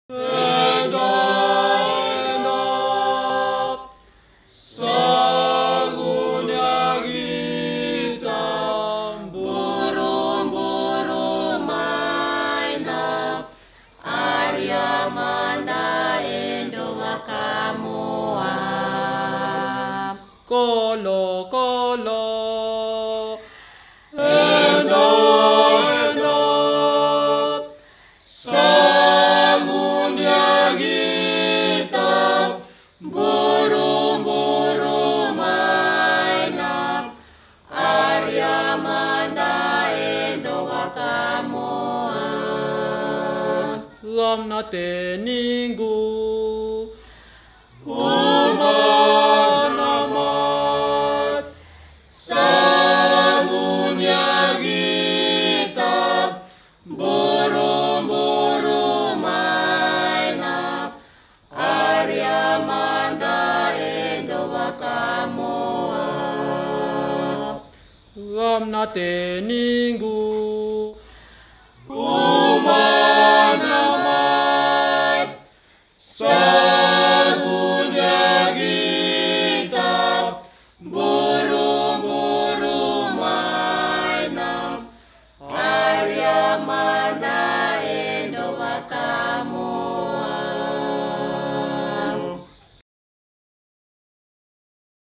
Kolo, kolo. Endo, sangunya kita, burung-burung mainap, Arya Manda Endo Wakamoa. Ramna teningu. Ramna teningu. Uma